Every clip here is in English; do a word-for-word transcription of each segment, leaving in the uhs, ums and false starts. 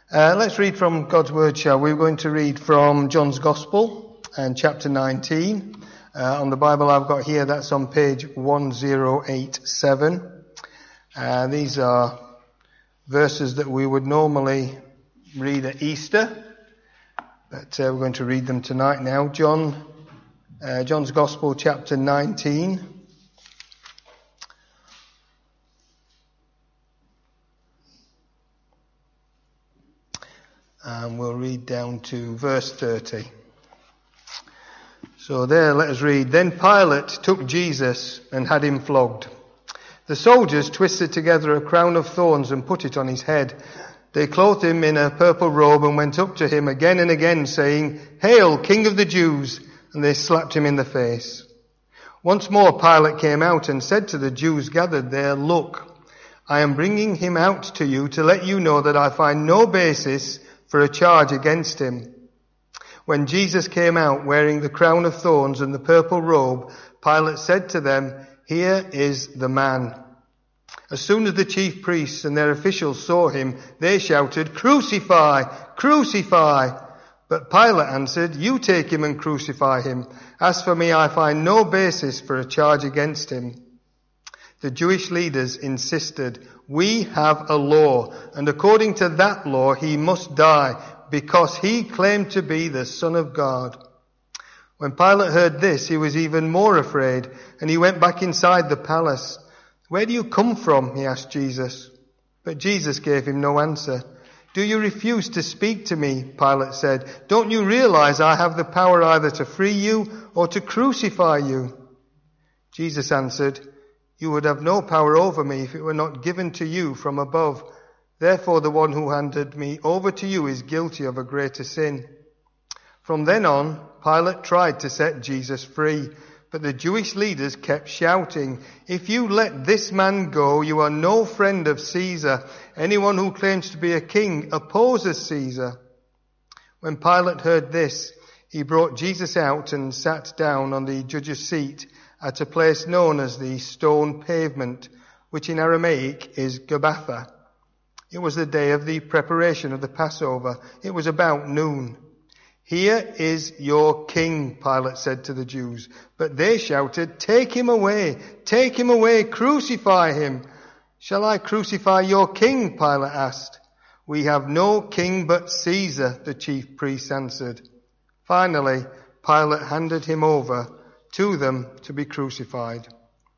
Uh, let's read from God's Word, shall we? We're going to read from John's Gospel and chapter nineteen. Uh, on the Bible I've got here, that's on page one oh eight seven. Uh, these are verses that we would normally read at Easter, but uh, we're going to read them tonight now. John, uh, John's Gospel, chapter nineteen. And we'll read down to verse thirty. So there, let us read. Then Pilate took Jesus and had him flogged. The soldiers twisted together a crown of thorns and put it on his head. They clothed him in a purple robe and went up to him again and again, saying, "Hail, King of the Jews!" And they slapped him in the face. Once more Pilate came out and said to the Jews gathered there, "Look, I am bringing him out to you to let you know that I find no basis for a charge against him." When Jesus came out wearing the crown of thorns and the purple robe, Pilate said to them, "Here is the man." As soon as the chief priests and their officials saw him, they shouted, "Crucify! Crucify!" But Pilate answered, "You take him and crucify him. As for me, I find no basis for a charge against him." The Jewish leaders insisted, "We have a law, and according to that law he must die, because he claimed to be the Son of God." When Pilate heard this, he was even more afraid, and he went back inside the palace. "Where do you come from?" he asked Jesus. But Jesus gave him no answer. "Do you refuse to speak to me?" Pilate said. "Don't you realize I have the power either to free you or to crucify you?" Jesus answered, "You would have no power over me if it were not given to you from above. Therefore the one who handed me over to you is guilty of a greater sin." From then on, Pilate tried to set Jesus free, but the Jewish leaders kept shouting, "If you let this man go, you are no friend of Caesar. Anyone who claims to be a king opposes Caesar." When Pilate heard this, he brought Jesus out and sat down on the judge's seat at a place known as the Stone Pavement, which in Aramaic is Gabbatha. It was the day of the preparation of the Passover. It was about noon. "Here is your king," Pilate said to the Jews. But they shouted, "Take him away! Take him away! Crucify him!" "Shall I crucify your king?" Pilate asked. "We have no king but Caesar," the chief priests answered. Finally, Pilate handed him over to them to be crucified.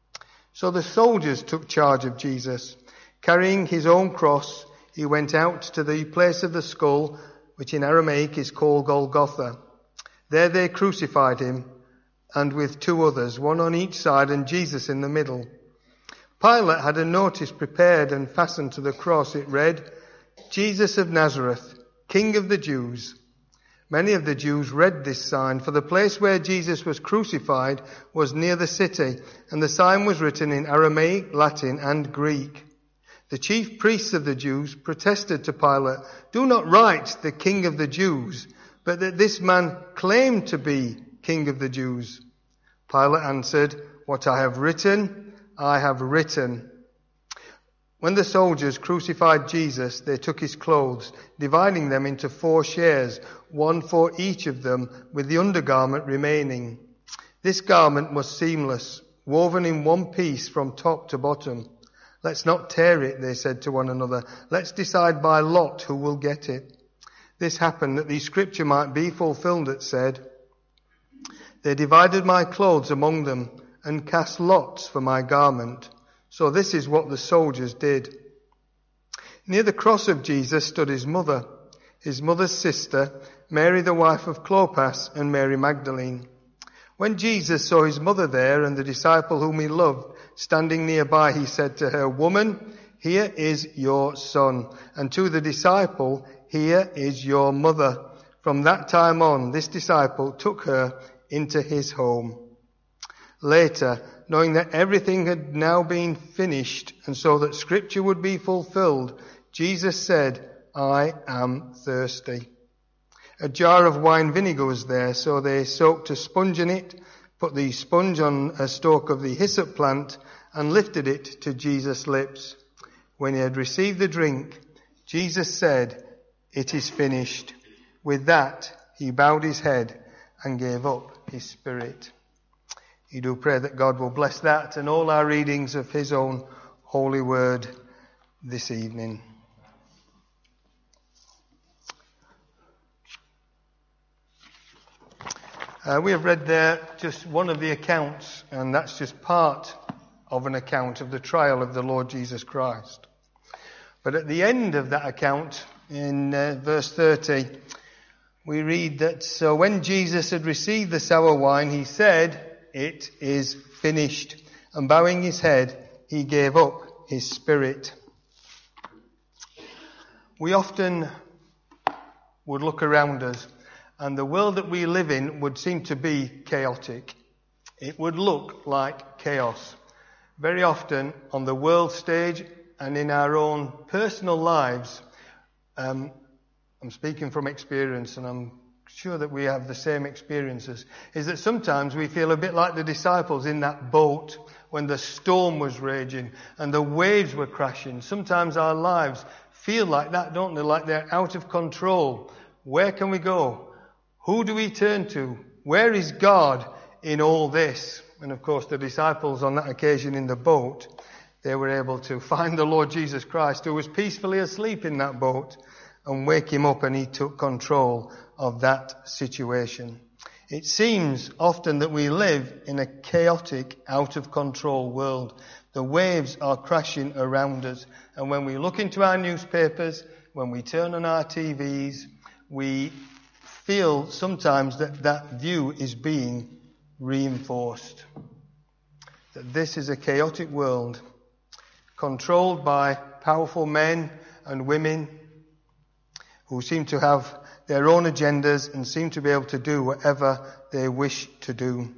So the soldiers took charge of Jesus. Carrying his own cross, he went out to the place of the skull, which in Aramaic is called Golgotha. There they crucified him, and with two others, one on each side and Jesus in the middle. Pilate had a notice prepared and fastened to the cross. It read, "Jesus of Nazareth, King of the Jews." Many of the Jews read this sign, for the place where Jesus was crucified was near the city, and the sign was written in Aramaic, Latin, and Greek. The chief priests of the Jews protested to Pilate, "Do not write the King of the Jews, but that this man claimed to be King of the Jews." Pilate answered, "What I have written, I have written." When the soldiers crucified Jesus, they took his clothes, dividing them into four shares, one for each of them, with the undergarment remaining. This garment was seamless, woven in one piece from top to bottom. "Let's not tear it," they said to one another. "Let's decide by lot who will get it." This happened that the scripture might be fulfilled that said, "They divided my clothes among them and cast lots for my garment." So this is what the soldiers did. Near the cross of Jesus stood his mother, his mother's sister, Mary the wife of Clopas, and Mary Magdalene. When Jesus saw his mother there and the disciple whom he loved standing nearby, he said to her, "Woman, here is your son." And to the disciple, "Here is your mother." From that time on, this disciple took her into his home. Later, knowing that everything had now been finished, and so that scripture would be fulfilled, Jesus said, "I am thirsty." A jar of wine vinegar was there, so they soaked a sponge in it, put the sponge on a stalk of the hyssop plant, and lifted it to Jesus' lips. When he had received the drink, Jesus said, "It is finished." With that, he bowed his head and gave up his spirit. We do pray that God will bless that and all our readings of his own holy word this evening. Uh, we have read there just one of the accounts, and that's just part of an account of the trial of the Lord Jesus Christ. But at the end of that account, in uh, verse thirty, we read that, "So when Jesus had received the sour wine, he said, 'It is finished.' And bowing his head, he gave up his spirit." We often would look around us, and the world that we live in would seem to be chaotic. It would look like chaos. Very often on the world stage and in our own personal lives, um, I'm speaking from experience, and I'm sure that we have the same experiences, is that sometimes we feel a bit like the disciples in that boat when the storm was raging and the waves were crashing. Sometimes our lives feel like that, don't they? Like they're out of control. Where can we go? Who do we turn to? Where is God in all this? And of course, the disciples on that occasion in the boat, they were able to find the Lord Jesus Christ, who was peacefully asleep in that boat, and wake him up, and he took control of that situation. It seems often that we live in a chaotic, out of control world. The waves are crashing around us, and when we look into our newspapers, when we turn on our T Vs, we feel sometimes that that view is being reinforced. That this is a chaotic world controlled by powerful men and women who seem to have their own agendas and seem to be able to do whatever they wish to do.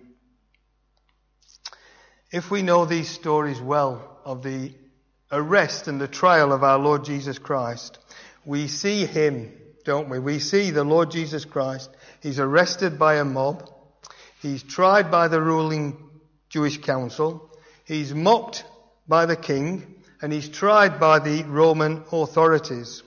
If we know these stories well of the arrest and the trial of our Lord Jesus Christ, we see him, don't we? We see the Lord Jesus Christ. He's arrested by a mob. He's tried by the ruling Jewish council. He's mocked by the king, and he's tried by the Roman authorities.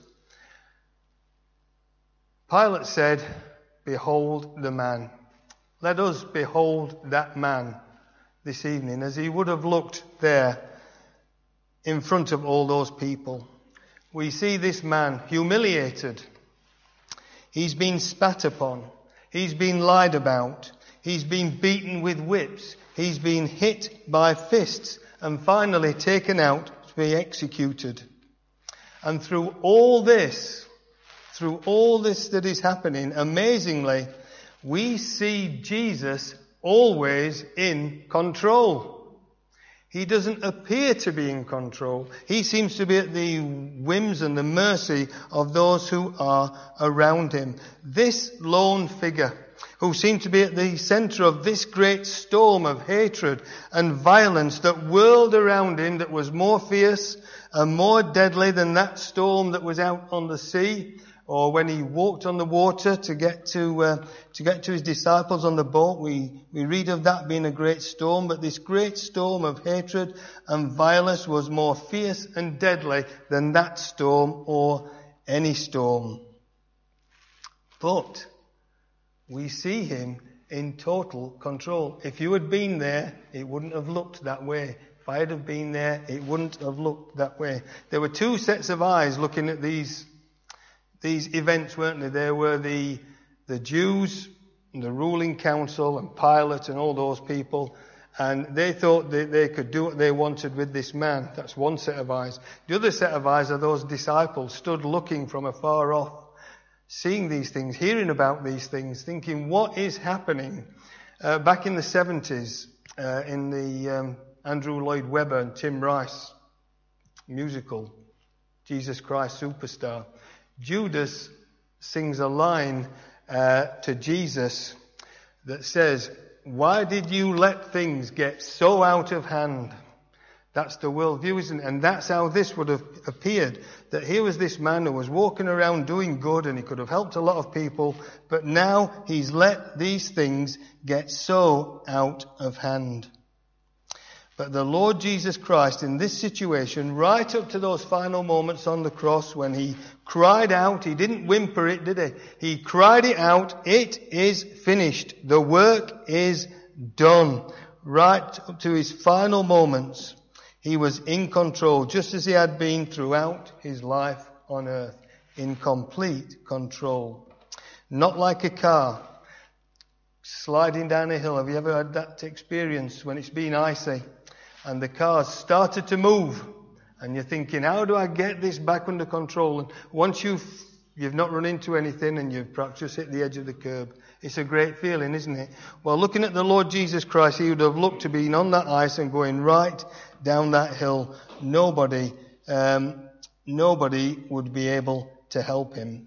Pilate said, "Behold the man." Let us behold that man this evening as he would have looked there in front of all those people. We see this man humiliated. He's been spat upon. He's been lied about. He's been beaten with whips. He's been hit by fists and finally taken out to be executed. And through all this, through all this that is happening, amazingly, we see Jesus always in control. He doesn't appear to be in control. He seems to be at the whims and the mercy of those who are around him. This lone figure, who seemed to be at the center of this great storm of hatred and violence that whirled around him, that was more fierce and more deadly than that storm that was out on the sea, or when he walked on the water to get to uh, to get to his disciples on the boat. We we read of that being a great storm, but this great storm of hatred and violence was more fierce and deadly than that storm or any storm. But we see him in total control. If you had been there, it wouldn't have looked that way. If I had been there, it wouldn't have looked that way. There were two sets of eyes looking at these These events, weren't there? There were the the Jews, and the ruling council, and Pilate, and all those people, and they thought that they could do what they wanted with this man. That's one set of eyes. The other set of eyes are those disciples stood looking from afar off, seeing these things, hearing about these things, thinking, what is happening? Uh, back in the seventies, uh, in the um, Andrew Lloyd Webber and Tim Rice musical, Jesus Christ Superstar, Judas sings a line uh, to Jesus that says, "Why did you let things get so out of hand?" That's the worldview, isn't it? And that's how this would have appeared. That here was this man who was walking around doing good, and he could have helped a lot of people, but now he's let these things get so out of hand. But the Lord Jesus Christ in this situation, right up to those final moments on the cross when he cried out, he didn't whimper it, did he? He cried it out, it is finished. The work is done. Right up to his final moments, he was in control, just as he had been throughout his life on earth, in complete control. Not like a car sliding down a hill. Have you ever had that experience when it's been icy and the car's started to move and you're thinking, how do I get this back under control? And once you've, you've not run into anything and you've perhaps just hit the edge of the curb, it's a great feeling, isn't it? Well, looking at the Lord Jesus Christ, he would have looked to being on that ice and going right down that hill. Nobody, um, nobody would be able to help him.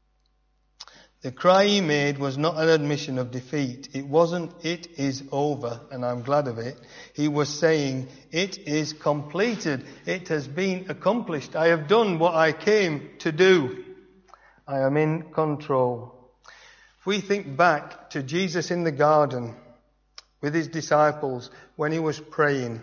The cry he made was not an admission of defeat. It wasn't, it is over, and I'm glad of it. He was saying, it is completed. It has been accomplished. I have done what I came to do. I am in control. If we think back to Jesus in the garden with his disciples when he was praying,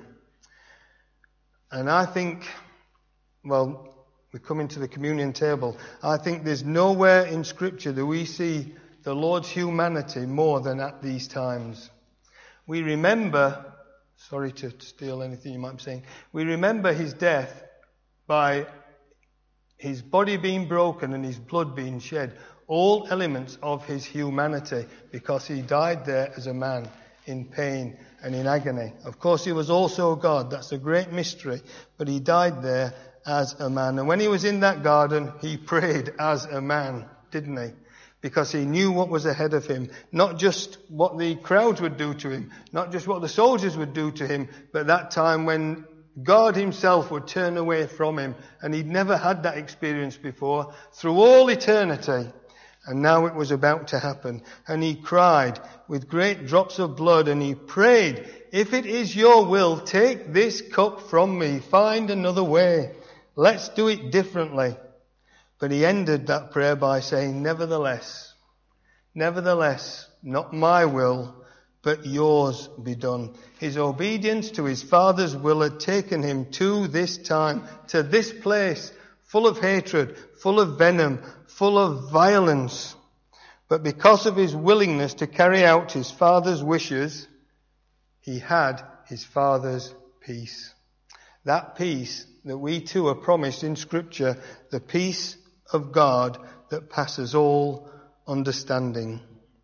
and I think, well, we come into the communion table. I think there's nowhere in Scripture that we see the Lord's humanity more than at these times. We remember, sorry to steal anything you might be saying, we remember his death by his body being broken and his blood being shed. All elements of his humanity, because he died there as a man in pain and in agony. Of course, he was also God. That's a great mystery. But he died there as a man. And when he was in that garden, he prayed as a man, didn't he? Because he knew what was ahead of him. Not just what the crowds would do to him, not just what the soldiers would do to him, but that time when God himself would turn away from him. And he'd never had that experience before through all eternity. And now it was about to happen. And he cried with great drops of blood, and he prayed, if it is your will, take this cup from me. Find another way. Let's do it differently. But he ended that prayer by saying, nevertheless, nevertheless, not my will, but yours be done. His obedience to his Father's will had taken him to this time, to this place, full of hatred, full of venom, full of violence. But because of his willingness to carry out his Father's wishes, he had his Father's peace. That peace that we too are promised in Scripture, the peace of God that passes all understanding.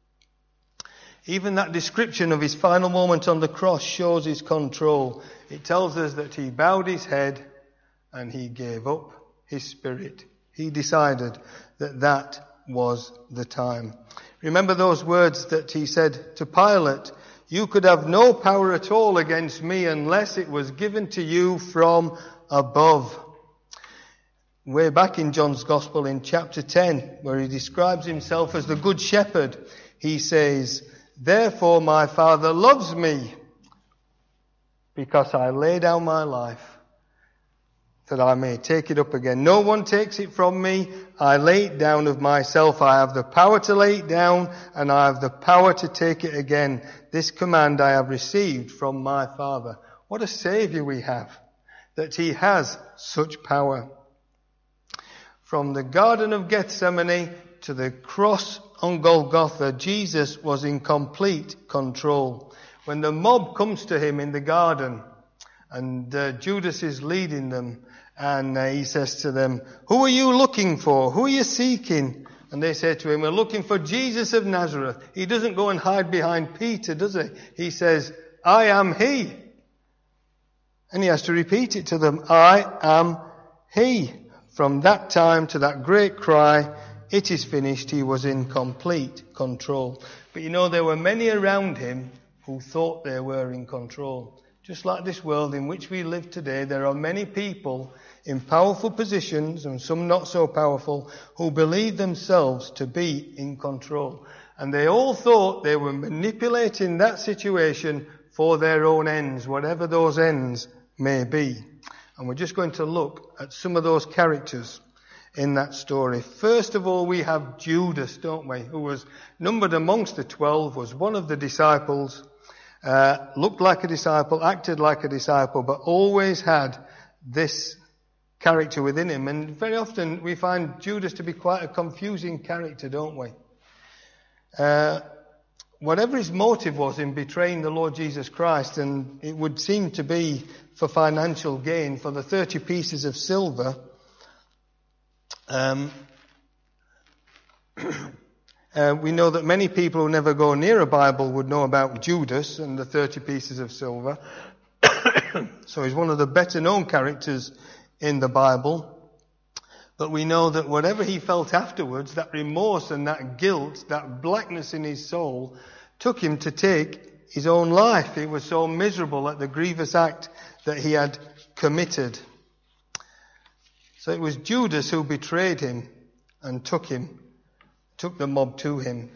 Even that description of his final moment on the cross shows his control. It tells us that he bowed his head and he gave up his spirit. He decided that that was the time. Remember those words that he said to Pilate, you could have no power at all against me unless it was given to you from above. Way back in John's Gospel in chapter ten, where he describes himself as the Good Shepherd, he says, therefore my Father loves me, because I lay down my life that I may take it up again. No one takes it from me. I lay it down of myself. I have the power to lay it down, and I have the power to take it again. This command I have received from my Father. What a Saviour we have, that he has such power. From the Garden of Gethsemane to the cross on Golgotha, Jesus was in complete control. When the mob comes to him in the garden, and uh, Judas is leading them, and uh, he says to them, who are you looking for? Who are you seeking? And they say to him, we're looking for Jesus of Nazareth. He doesn't go and hide behind Peter, does he? He says, I am he. And he has to repeat it to them, I am he. From that time to that great cry, it is finished, he was in complete control. But you know, there were many around him who thought they were in control. Just like this world in which we live today, there are many people in powerful positions, and some not so powerful, who believe themselves to be in control. And they all thought they were manipulating that situation for their own ends, whatever those ends may be. And we're just going to look at some of those characters in that story. First of all, we have Judas, don't we, who was numbered amongst the twelve, was one of the disciples. uh, looked like a disciple, acted like a disciple, but always had this character within him. And very often we find Judas to be quite a confusing character, don't we? Uh, whatever his motive was in betraying the Lord Jesus Christ, and it would seem to be for financial gain, for the thirty pieces of silver, um, uh, we know that many people who never go near a Bible would know about Judas and the thirty pieces of silver. So he's one of the better known characters in the Bible. But we know that whatever he felt afterwards, that remorse and that guilt, that blackness in his soul, took him to take his own life. He was so miserable at the grievous act that he had committed. So it was Judas who betrayed him and took him, took the mob to him.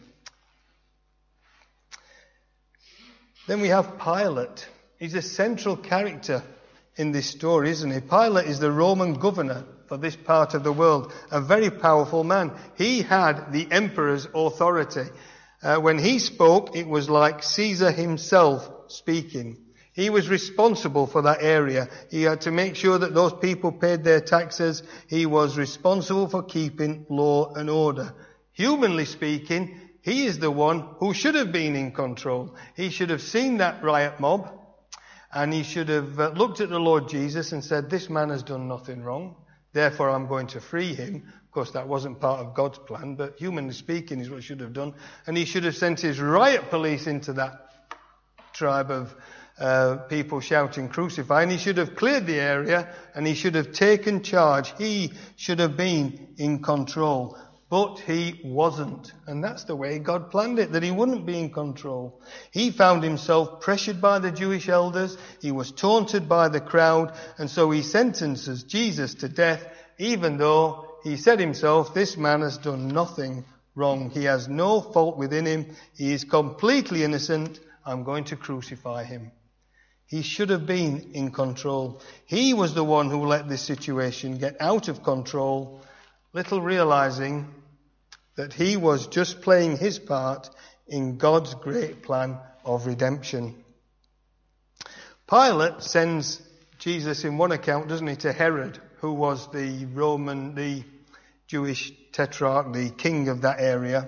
Then we have Pilate. He's a central character in this story, isn't he? Pilate is the Roman governor for this part of the world, a very powerful man. He had the emperor's authority. Uh, when he spoke, it was like Caesar himself speaking. He was responsible for that area. He had to make sure that those people paid their taxes. He was responsible for keeping law and order. Humanly speaking, he is the one who should have been in control. He should have seen that riot mob, and he should have uh, looked at the Lord Jesus and said, this man has done nothing wrong, therefore I'm going to free him. Of course, that wasn't part of God's plan, but humanly speaking is what he should have done. And he should have sent his riot police into that tribe of uh, people shouting, crucify. And he should have cleared the area, and he should have taken charge. He should have been in control. But he wasn't. And that's the way God planned it, that he wouldn't be in control. He found himself pressured by the Jewish elders. He was taunted by the crowd. And so he sentences Jesus to death, even though he said himself, this man has done nothing wrong. He has no fault within him. He is completely innocent. I'm going to crucify him. He should have been in control. He was the one who let this situation get out of control, little realizing that he was just playing his part in God's great plan of redemption. Pilate sends Jesus in one account, doesn't he, to Herod, who was the Roman, the Jewish tetrarch, the king of that area.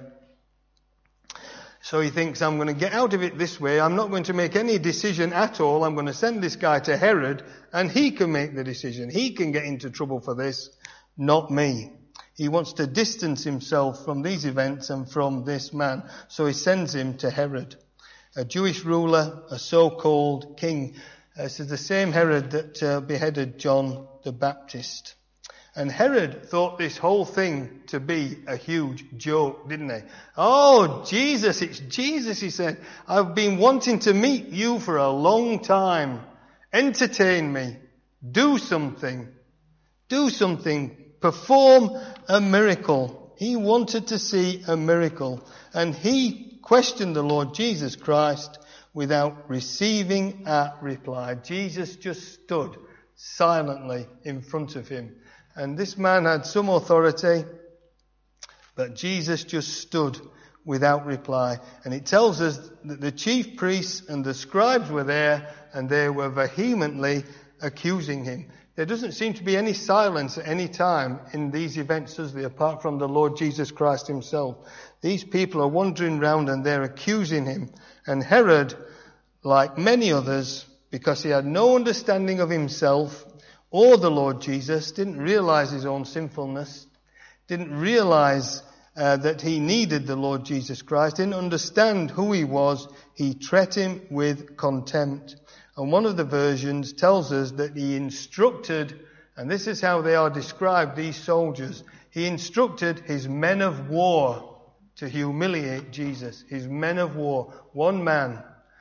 So he thinks, I'm going to get out of it this way. I'm not going to make any decision at all. I'm going to send this guy to Herod, and he can make the decision. He can get into trouble for this, not me. He wants to distance himself from these events and from this man. So he sends him to Herod, a Jewish ruler, a so-called king. Uh, this is the same Herod that uh, beheaded John the Baptist. And Herod thought this whole thing to be a huge joke, didn't he? Oh, Jesus, it's Jesus, he said. I've been wanting to meet you for a long time. Entertain me. Do something. Do something. Perform a miracle. He wanted to see a miracle. And he questioned the Lord Jesus Christ without receiving a reply. Jesus just stood silently in front of him. And this man had some authority, but Jesus just stood without reply. And it tells us that the chief priests and the scribes were there, and they were vehemently accusing him. There doesn't seem to be any silence at any time in these events, does there, apart from the Lord Jesus Christ himself. These people are wandering round and they're accusing him. And Herod, like many others, because he had no understanding of himself or the Lord Jesus, didn't realize his own sinfulness, didn't realize uh, that he needed the Lord Jesus Christ, didn't understand who he was. He treated him with contempt. And one of the versions tells us that he instructed, and this is how they are described, these soldiers, he instructed his men of war to humiliate Jesus. His men of war. One man.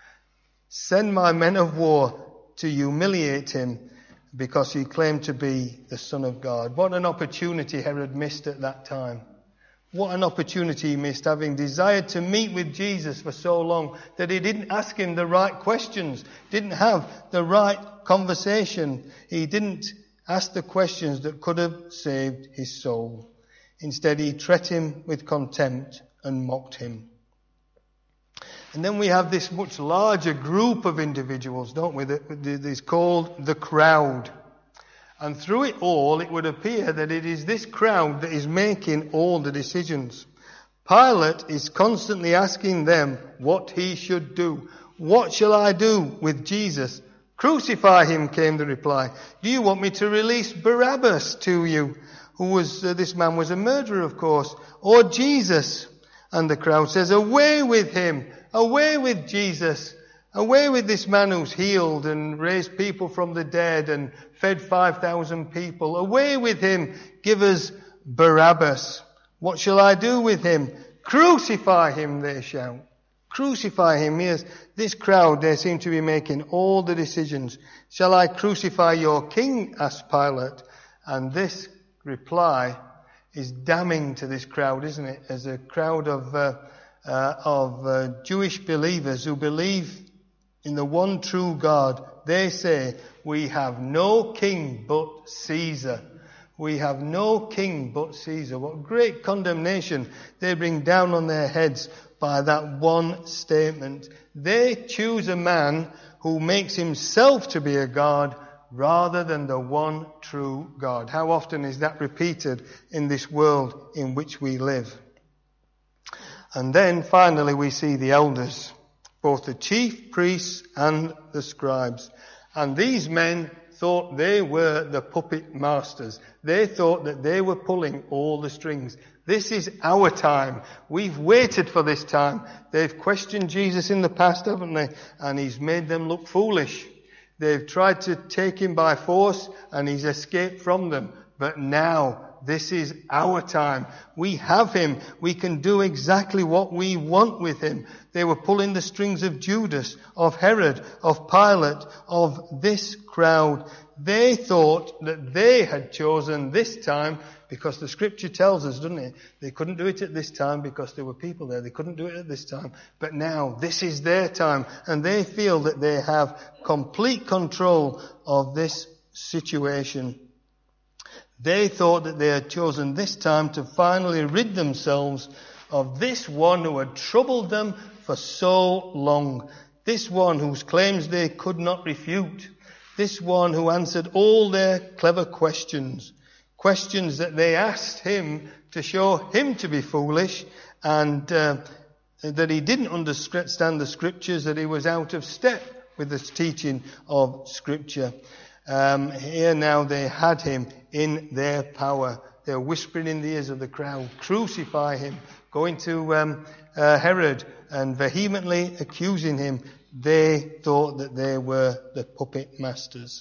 Send my men of war to humiliate him because he claimed to be the Son of God. What an opportunity Herod missed at that time. What an opportunity he missed, having desired to meet with Jesus for so long that he didn't ask him the right questions, didn't have the right conversation. He didn't ask the questions that could have saved his soul. Instead, he treated him with contempt and mocked him. And then we have this much larger group of individuals, don't we, that is called the crowd. And through it all, it would appear that it is this crowd that is making all the decisions. Pilate is constantly asking them what he should do. What shall I do with Jesus? Crucify him, came the reply. Do you want me to release Barabbas to you? Who was, uh, this man was a murderer, of course. Or Jesus? And the crowd says, away with him. Away with Jesus. Away with this man who's healed and raised people from the dead and fed five thousand people. Away with him. Give us Barabbas. What shall I do with him? Crucify him, they shout. Crucify him. Yes, this crowd, they seem to be making all the decisions. Shall I crucify your king? Asked Pilate. And this reply is damning to this crowd, isn't it? As a crowd of uh, uh, of uh, Jewish believers who believe in the one true God, they say, we have no king but Caesar. We have no king but Caesar. What great condemnation they bring down on their heads by that one statement. They choose a man who makes himself to be a god rather than the one true God. How often is that repeated in this world in which we live? And then finally we see the elders, both the chief priests and the scribes. And these men thought they were the puppet masters. They thought that they were pulling all the strings. This is our time. We've waited for this time. They've questioned Jesus in the past, haven't they? And he's made them look foolish. They've tried to take him by force and he's escaped from them. But now, this is our time. We have him. We can do exactly what we want with him. They were pulling the strings of Judas, of Herod, of Pilate, of this crowd. They thought that they had chosen this time because the scripture tells us, doesn't it? They couldn't do it at this time because there were people there. They couldn't do it at this time. But now, this is their time. And they feel that they have complete control of this situation. They thought that they had chosen this time to finally rid themselves of this one who had troubled them for so long. This one whose claims they could not refute. This one who answered all their clever questions. Questions that they asked him to show him to be foolish and uh, that he didn't understand the scriptures, that he was out of step with the teaching of scripture. Um, here now they had him in their power. They're whispering in the ears of the crowd, crucify him, going to um, uh, Herod and vehemently accusing him. They thought that they were the puppet masters.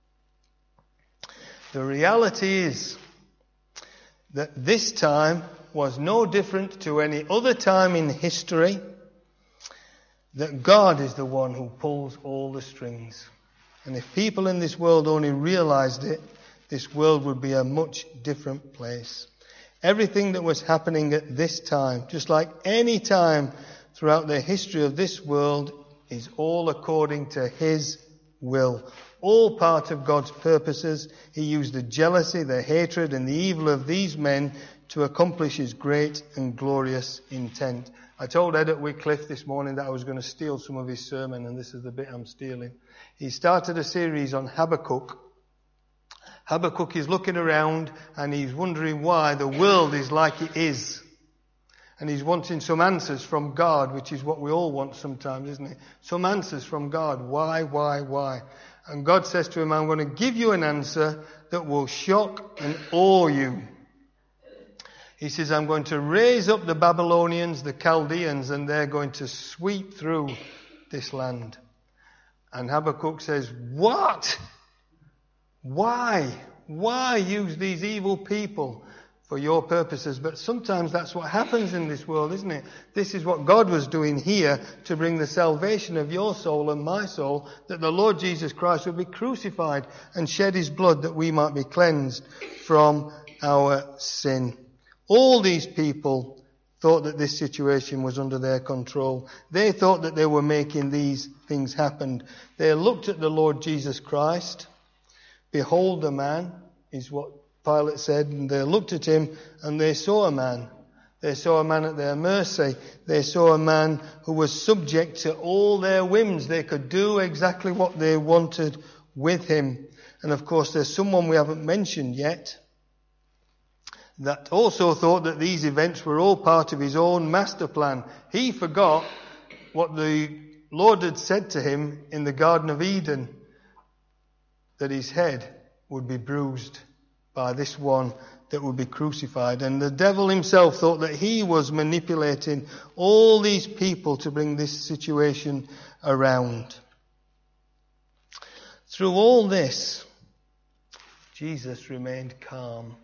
The reality is that this time was no different to any other time in history, that God is the one who pulls all the strings. And if people in this world only realized it, this world would be a much different place. Everything that was happening at this time, just like any time throughout the history of this world, is all according to his will. All part of God's purposes. He used the jealousy, the hatred, and the evil of these men to accomplish his great and glorious intent. I told Ed at Wycliffe this morning that I was going to steal some of his sermon, and this is the bit I'm stealing. He started a series on Habakkuk. Habakkuk is looking around and he's wondering why the world is like it is. And he's wanting some answers from God, which is what we all want sometimes, isn't it? Some answers from God. Why, why, why? And God says to him, I'm going to give you an answer that will shock and awe you. He says, I'm going to raise up the Babylonians, the Chaldeans, and they're going to sweep through this land. And Habakkuk says, what? Why? Why use these evil people for your purposes? But sometimes that's what happens in this world, isn't it? This is what God was doing here to bring the salvation of your soul and my soul, that the Lord Jesus Christ would be crucified and shed his blood that we might be cleansed from our sin. All these people thought that this situation was under their control. They thought that they were making these things happen. They looked at the Lord Jesus Christ. Behold the man, is what Pilate said. And they looked at him and they saw a man. They saw a man at their mercy. They saw a man who was subject to all their whims. They could do exactly what they wanted with him. And of course, there's someone we haven't mentioned yet that also thought that these events were all part of his own master plan. He forgot what the Lord had said to him in the Garden of Eden, that his head would be bruised by this one that would be crucified. And the devil himself thought that he was manipulating all these people to bring this situation around. Through all this, Jesus remained calm.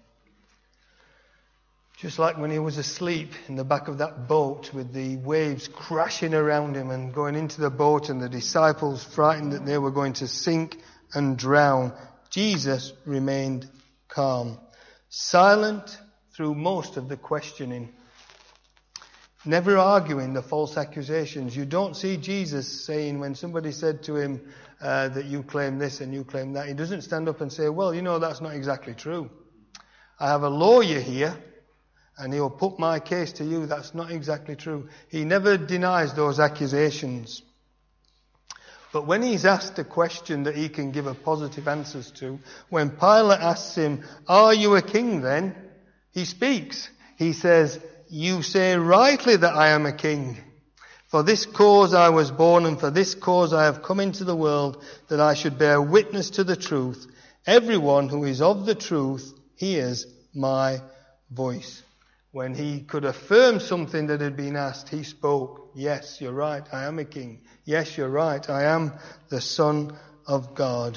Just like when he was asleep in the back of that boat with the waves crashing around him and going into the boat and the disciples frightened that they were going to sink and drown, Jesus remained calm, silent through most of the questioning, never arguing the false accusations. You don't see Jesus saying, when somebody said to him uh, that you claim this and you claim that, he doesn't stand up and say, well, you know, that's not exactly true. I have a lawyer here and he'll put my case to you. That's not exactly true. He never denies those accusations. But when he's asked a question that he can give a positive answers to, when Pilate asks him, are you a king then? He speaks. He says, you say rightly that I am a king. For this cause I was born, and for this cause I have come into the world, that I should bear witness to the truth. Everyone who is of the truth hears my voice. When he could affirm something that had been asked, he spoke, yes, you're right, I am a king. Yes, you're right, I am the Son of God.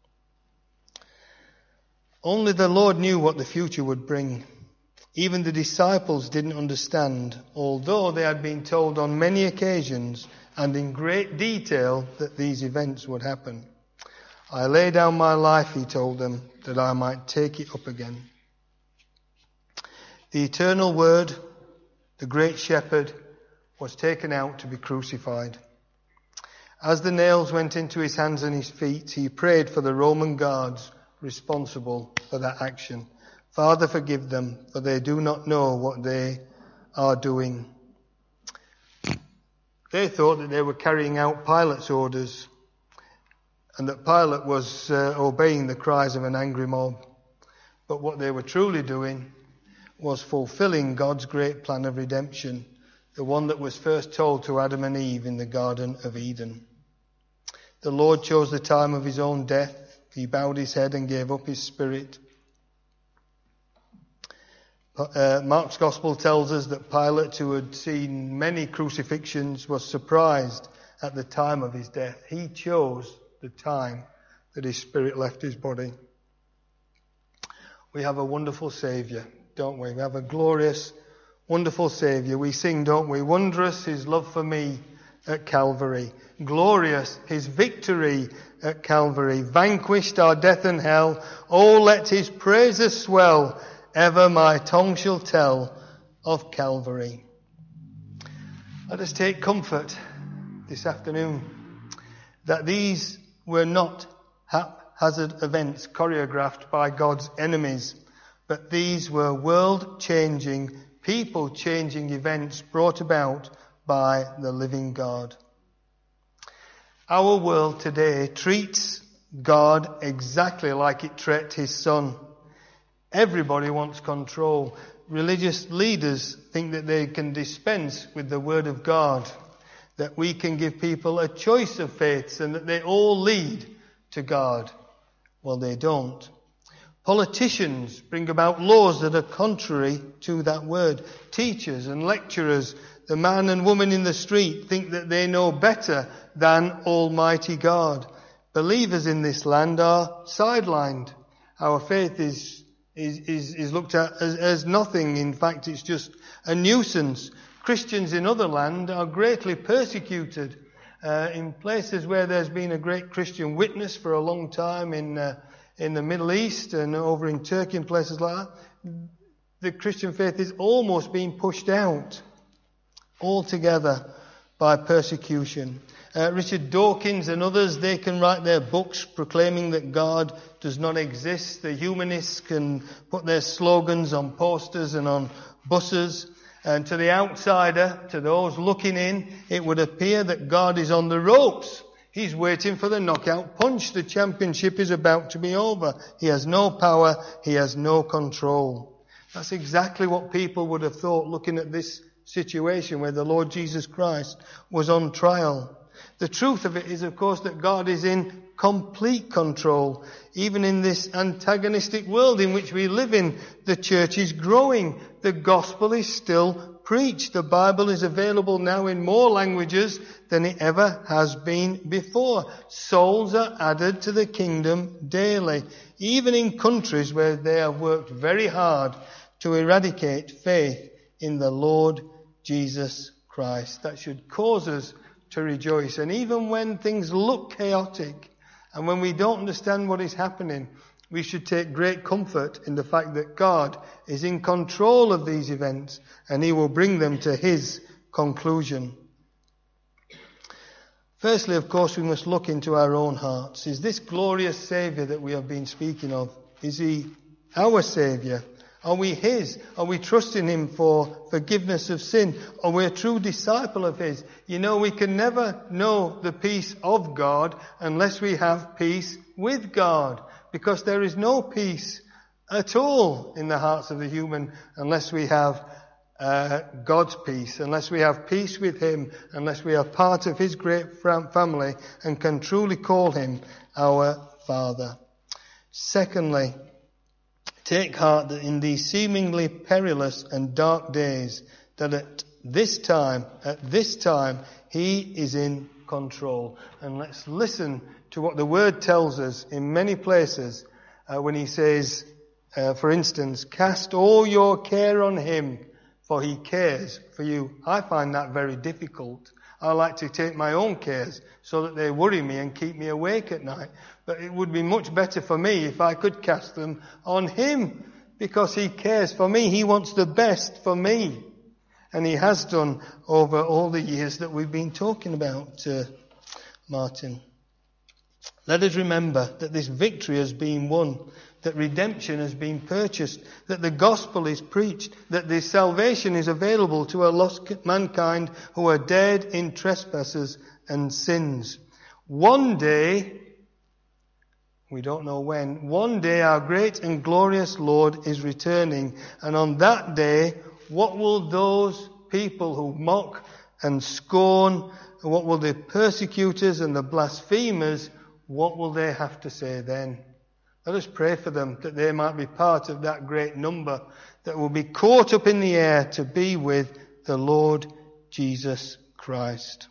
Only the Lord knew what the future would bring. Even the disciples didn't understand, although they had been told on many occasions and in great detail that these events would happen. I lay down my life, he told them, that I might take it up again. The eternal Word, the great shepherd, was taken out to be crucified. As the nails went into his hands and his feet, he prayed for the Roman guards responsible for that action. Father, forgive them, for they do not know what they are doing. They thought that they were carrying out Pilate's orders and that Pilate was uh, obeying the cries of an angry mob. But what they were truly doing was fulfilling God's great plan of redemption, the one that was first told to Adam and Eve in the Garden of Eden. The Lord chose the time of his own death. He bowed his head and gave up his spirit. Uh, Mark's Gospel tells us that Pilate, who had seen many crucifixions, was surprised at the time of his death. He chose the time that his spirit left his body. We have a wonderful Saviour, don't we? We have a glorious, wonderful Saviour. We sing, don't we? Wondrous his love for me at Calvary. Glorious his victory at Calvary. Vanquished our death and hell. Oh, let his praises swell. Ever my tongue shall tell of Calvary. Let us take comfort this afternoon that these were not haphazard events choreographed by God's enemies, but these were world-changing, people-changing events brought about by the living God. Our world today treats God exactly like it treated his Son. Everybody wants control. Religious leaders think that they can dispense with the Word of God, that we can give people a choice of faiths and that they all lead to God. Well, they don't. Politicians bring about laws that are contrary to that word. Teachers and lecturers, the man and woman in the street, think that they know better than Almighty God. Believers in this land are sidelined. Our faith is Is, is, is looked at as, as nothing. In fact, it's just a nuisance. Christians in other land are greatly persecuted. Uh, in places where there's been a great Christian witness for a long time, in uh, in the Middle East and over in Turkey and places like that, the Christian faith is almost being pushed out altogether by persecution. Uh, Richard Dawkins and others, they can write their books proclaiming that God does not exist. The humanists can put their slogans on posters and on buses. And to the outsider, to those looking in, it would appear that God is on the ropes. He's waiting for the knockout punch. The championship is about to be over. He has no power. He has no control. That's exactly what people would have thought looking at this situation where the Lord Jesus Christ was on trial. The truth of it is, of course, that God is in complete control. Even in this antagonistic world in which we live in, the church is growing. The gospel is still preached. The Bible is available now in more languages than it ever has been before. Souls are added to the kingdom daily, even in countries where they have worked very hard to eradicate faith in the Lord Jesus Christ. That should cause us to rejoice. And even when things look chaotic and when we don't understand what is happening, we should take great comfort in the fact that God is in control of these events and He will bring them to His conclusion. Firstly, of course, we must look into our own hearts. Is this glorious Saviour that we have been speaking of, is He our Saviour? Are we His? Are we trusting Him for forgiveness of sin? Are we a true disciple of His? You know, we can never know the peace of God unless we have peace with God, because there is no peace at all in the hearts of the human unless we have uh, God's peace, unless we have peace with Him, unless we are part of His great family and can truly call Him our Father. Secondly, take heart that in these seemingly perilous and dark days, that at this time, at this time, He is in control. And let's listen to what the Word tells us in many places uh, when He says, uh, for instance, cast all your care on Him, for He cares for you. I find that very difficult. I like to take my own cares so that they worry me and keep me awake at night. But it would be much better for me if I could cast them on Him, because He cares for me. He wants the best for me. And He has done over all the years that we've been talking about, uh, Martin. Let us remember that this victory has been won, that redemption has been purchased, that the gospel is preached, that this salvation is available to a lost mankind who are dead in trespasses and sins. One day, we don't know when, one day our great and glorious Lord is returning, and on that day, what will those people who mock and scorn, what will the persecutors and the blasphemers, what will they have to say then? Let us pray for them, that they might be part of that great number that will be caught up in the air to be with the Lord Jesus Christ.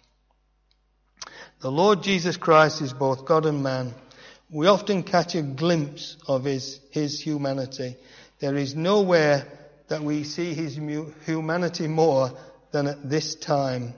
The Lord Jesus Christ is both God and man. We often catch a glimpse of his, his humanity. There is nowhere that we see His humanity more than at this time.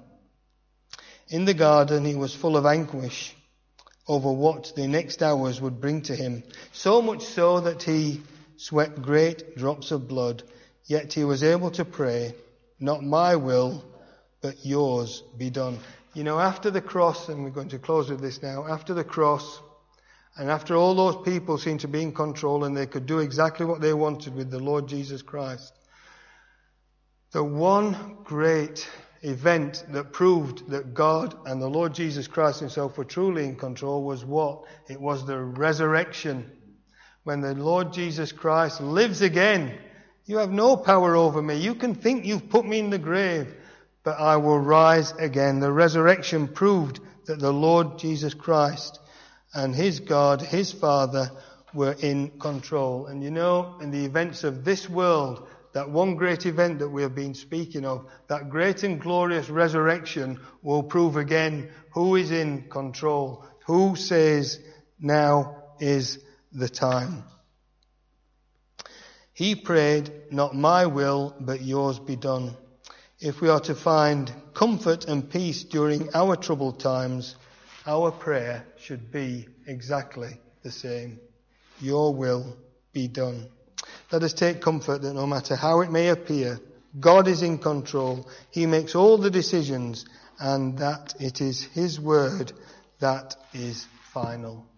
In the garden, He was full of anguish over what the next hours would bring to Him. So much so that He sweat great drops of blood, yet He was able to pray, not my will, but yours be done. You know, after the cross, and we're going to close with this now, after the cross, and after all those people seemed to be in control and they could do exactly what they wanted with the Lord Jesus Christ, the one great event that proved that God and the Lord Jesus Christ Himself were truly in control was what? It was the resurrection. When the Lord Jesus Christ lives again, you have no power over me. You can think you've put me in the grave, but I will rise again. The resurrection proved that the Lord Jesus Christ and His God, His Father, were in control. And you know, in the events of this world, that one great event that we have been speaking of, that great and glorious resurrection, will prove again who is in control, who says now is the time. He prayed, not my will, but yours be done. If we are to find comfort and peace during our troubled times, our prayer should be exactly the same. Your will be done. Let us take comfort that no matter how it may appear, God is in control. He makes all the decisions, and that it is His word that is final.